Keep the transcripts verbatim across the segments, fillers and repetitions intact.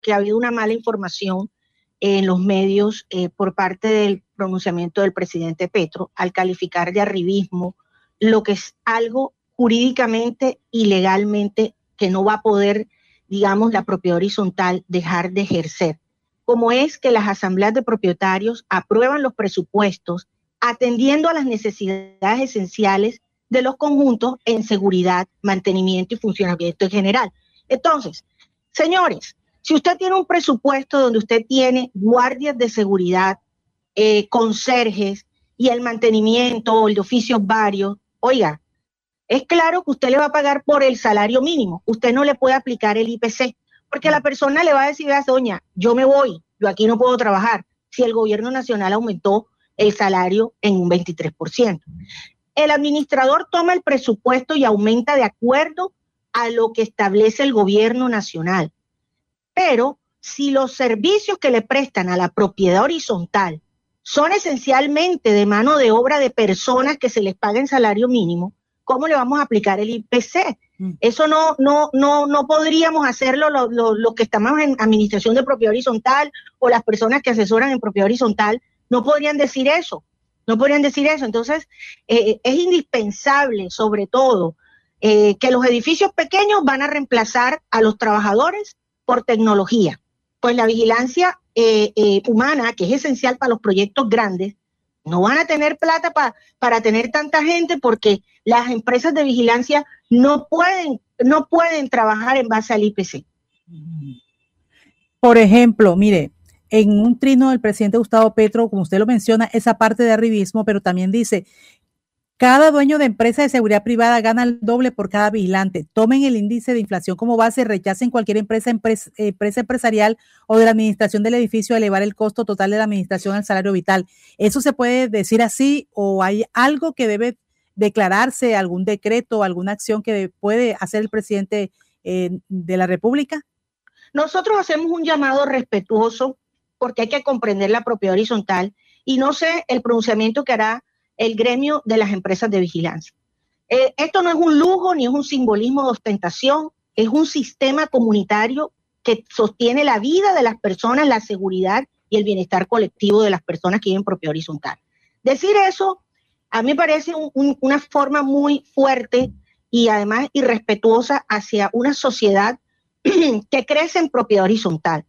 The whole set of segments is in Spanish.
que ha habido una mala información en los medios eh, por parte del pronunciamiento del presidente Petro al calificar de arribismo lo que es algo jurídicamente y legalmente que no va a poder, digamos, la propiedad horizontal dejar de ejercer, como es que las asambleas de propietarios aprueban los presupuestos atendiendo a las necesidades esenciales de los conjuntos en seguridad, mantenimiento y funcionamiento en general. Entonces, señores, si usted tiene un presupuesto donde usted tiene guardias de seguridad, eh, conserjes y el mantenimiento o el de oficios varios, oiga, es claro que usted le va a pagar por el salario mínimo. Usted no le puede aplicar el I P C, porque la persona le va a decir, doña, yo me voy, yo aquí no puedo trabajar, si el gobierno nacional aumentó el salario en un veintitrés por ciento. El administrador toma el presupuesto y aumenta de acuerdo a lo que establece el gobierno nacional. Pero si los servicios que le prestan a la propiedad horizontal son esencialmente de mano de obra de personas que se les paguen salario mínimo, ¿cómo le vamos a aplicar el I P C? Mm. Eso no, no, no, no podríamos hacerlo los lo, lo que estamos en administración de propiedad horizontal o las personas que asesoran en propiedad horizontal, no podrían decir eso, no podrían decir eso. Entonces, eh, es indispensable, sobre todo, eh, que los edificios pequeños van a reemplazar a los trabajadores por tecnología. Pues la vigilancia eh, eh, humana, que es esencial para los proyectos grandes, no van a tener plata pa, para tener tanta gente porque las empresas de vigilancia no pueden, no pueden trabajar en base al I P C. Por ejemplo, mire, en un trino del presidente Gustavo Petro, como usted lo menciona, esa parte de arribismo, pero también dice, cada dueño de empresa de seguridad privada gana el doble por cada vigilante. Tomen el índice de inflación como base, rechacen cualquier empresa, empresa, empresa empresarial o de la administración del edificio a elevar el costo total de la administración al salario vital. ¿Eso se puede decir así o hay algo que debe declararse, algún decreto, alguna acción que puede hacer el presidente eh, de la República? Nosotros hacemos un llamado respetuoso porque hay que comprender la propiedad horizontal y no sé el pronunciamiento que hará el gremio de las empresas de vigilancia. Eh, esto no es un lujo ni es un simbolismo de ostentación, es un sistema comunitario que sostiene la vida de las personas, la seguridad y el bienestar colectivo de las personas que viven en propiedad horizontal. Decir eso a mí me parece un, un, una forma muy fuerte y además irrespetuosa hacia una sociedad que crece en propiedad horizontal.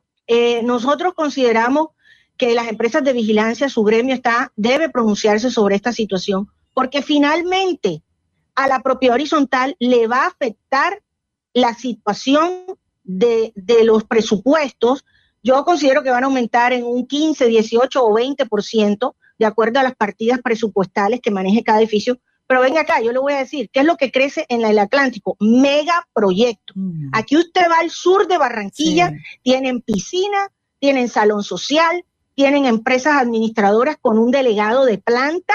Eh, nosotros consideramos que las empresas de vigilancia, su gremio está, debe pronunciarse sobre esta situación, porque finalmente a la propiedad horizontal le va a afectar la situación de, de los presupuestos. Yo considero que van a aumentar en un quince, dieciocho o veinte por ciento de acuerdo a las partidas presupuestales que maneje cada edificio. Pero venga acá, yo le voy a decir, ¿qué es lo que crece en el Atlántico? Megaproyectos. Mm. Aquí usted va al sur de Barranquilla, sí. Tienen piscina, tienen salón social, tienen empresas administradoras con un delegado de planta,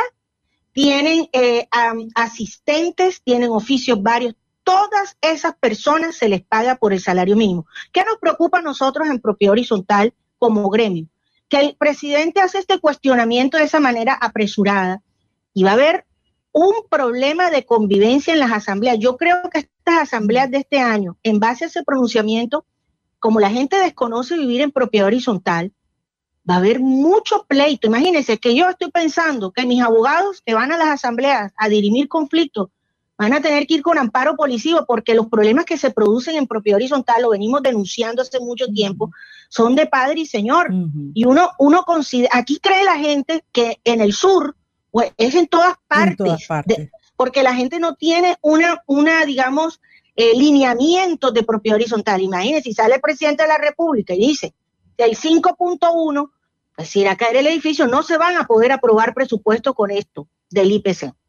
tienen eh, um, asistentes, tienen oficios varios. Todas esas personas se les paga por el salario mínimo. ¿Qué nos preocupa a nosotros en propiedad horizontal como gremio? Que el presidente hace este cuestionamiento de esa manera apresurada y va a haber un problema de convivencia en las asambleas. Yo creo que estas asambleas de este año, en base a ese pronunciamiento, como la gente desconoce vivir en propiedad horizontal, va a haber mucho pleito. Imagínense que yo estoy pensando que mis abogados que van a las asambleas a dirimir conflictos van a tener que ir con amparo policivo porque los problemas que se producen en propiedad horizontal, lo venimos denunciando hace mucho tiempo, son de padre y señor. Uh-huh. Y uno, uno considera, aquí cree la gente que en el sur, pues, es en todas partes, en todas partes. De, porque la gente no tiene una, una digamos, eh, lineamiento de propiedad horizontal. Imagínense, si sale el presidente de la República y dice que el cinco punto uno, pues si irá a caer el edificio, no se van a poder aprobar presupuestos con esto del I P C.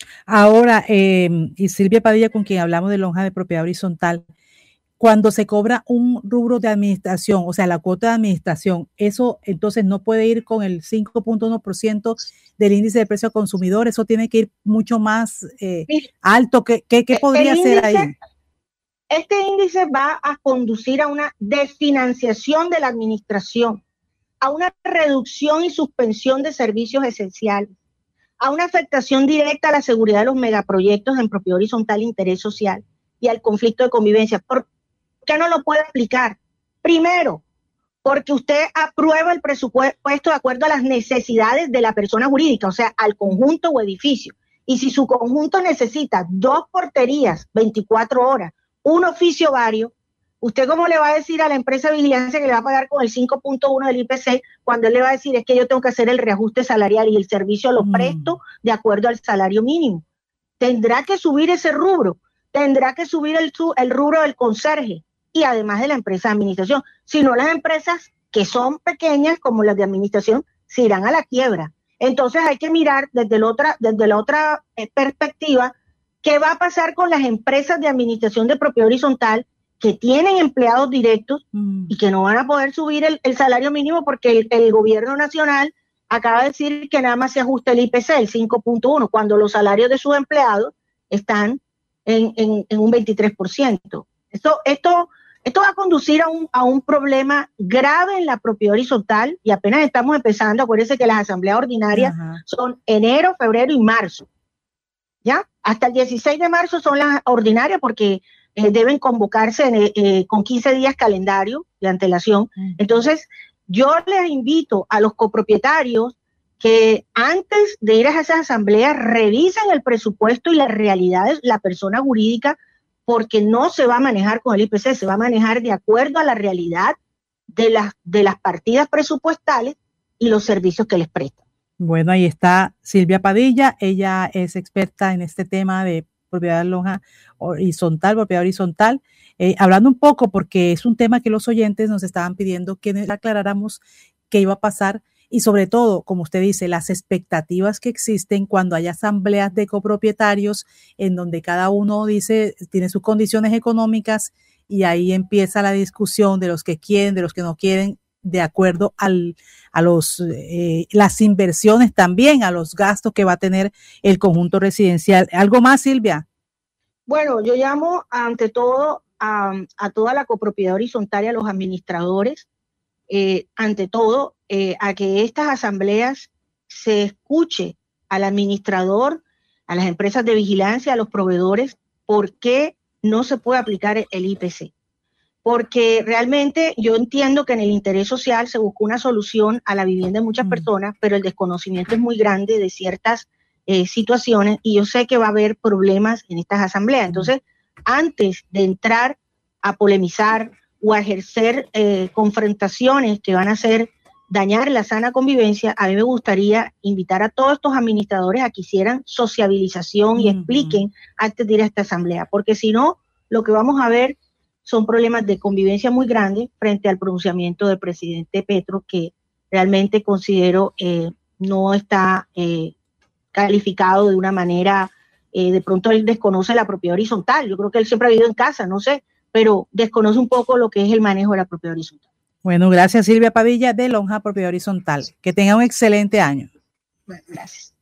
Ahora, eh, y Silvia Padilla, con quien hablamos de lonja de propiedad horizontal, cuando se cobra un rubro de administración, o sea, la cuota de administración, eso entonces no puede ir con el cinco punto uno por ciento del índice de precio al consumidor, eso tiene que ir mucho más eh, alto. ¿Qué, qué, qué podría índice, ser ahí? Este índice va a conducir a una desfinanciación de la administración, a una reducción y suspensión de servicios esenciales, a una afectación directa a la seguridad de los megaproyectos en propiedad horizontal e interés social y al conflicto de convivencia. ¿Por qué no lo puede aplicar? Primero, porque usted aprueba el presupuesto de acuerdo a las necesidades de la persona jurídica, o sea, al conjunto o edificio. Y si su conjunto necesita dos porterías, veinticuatro horas, un oficio vario, ¿usted cómo le va a decir a la empresa de vigilancia que le va a pagar con el cinco punto uno del I P C cuando él le va a decir es que yo tengo que hacer el reajuste salarial y el servicio lo presto de acuerdo al salario mínimo? Tendrá que subir ese rubro, tendrá que subir el, el rubro del conserje y además de la empresa de administración. Si no, las empresas que son pequeñas como las de administración se irán a la quiebra. Entonces hay que mirar desde la otra, desde la otra eh, perspectiva qué va a pasar con las empresas de administración de propiedad horizontal que tienen empleados directos mm. y que no van a poder subir el, el salario mínimo porque el, el gobierno nacional acaba de decir que nada más se ajusta el I P C, el cinco punto uno, cuando los salarios de sus empleados están en, en, en un veintitrés por ciento. Esto, esto, esto va a conducir a un, a un problema grave en la propiedad horizontal y apenas estamos empezando. Acuérdense que las asambleas ordinarias Ajá. son enero, febrero y marzo. ¿Ya? Hasta el dieciséis de marzo son las ordinarias porque eh, deben convocarse en, eh, con quince días calendario de antelación. Uh-huh. Entonces, yo les invito a los copropietarios que antes de ir a esas asambleas revisen el presupuesto y las realidades de la persona jurídica, porque no se va a manejar con el I P C, se va a manejar de acuerdo a la realidad de las, de las partidas presupuestales y los servicios que les prestan. Bueno, ahí está Silvia Padilla, ella es experta en este tema de propiedad lonja horizontal, propiedad horizontal, eh, hablando un poco porque es un tema que los oyentes nos estaban pidiendo que aclaráramos qué iba a pasar y sobre todo, como usted dice, las expectativas que existen cuando hay asambleas de copropietarios en donde cada uno dice, tiene sus condiciones económicas y ahí empieza la discusión de los que quieren, de los que no quieren, de acuerdo al, a los, eh, las inversiones también, a los gastos que va a tener el conjunto residencial. ¿Algo más, Silvia? Bueno, yo llamo ante todo a, a toda la copropiedad horizontal y a los administradores, eh, ante todo eh, a que estas asambleas se escuche al administrador, a las empresas de vigilancia, a los proveedores, por qué no se puede aplicar el I P C. Porque realmente yo entiendo que en el interés social se buscó una solución a la vivienda de muchas personas, pero el desconocimiento es muy grande de ciertas eh, situaciones y yo sé que va a haber problemas en estas asambleas. Entonces, antes de entrar a polemizar o a ejercer eh, confrontaciones que van a hacer dañar la sana convivencia, a mí me gustaría invitar a todos estos administradores a que hicieran sociabilización y uh-huh. expliquen antes de ir a esta asamblea, porque si no, lo que vamos a ver son problemas de convivencia muy grandes frente al pronunciamiento del presidente Petro, que realmente considero eh, no está eh, calificado de una manera, eh, de pronto él desconoce la propiedad horizontal. Yo creo que él siempre ha vivido en casa, no sé, pero desconoce un poco lo que es el manejo de la propiedad horizontal. Bueno, gracias Silvia Padilla de Lonja Propiedad Horizontal. Que tenga un excelente año. Bueno, gracias.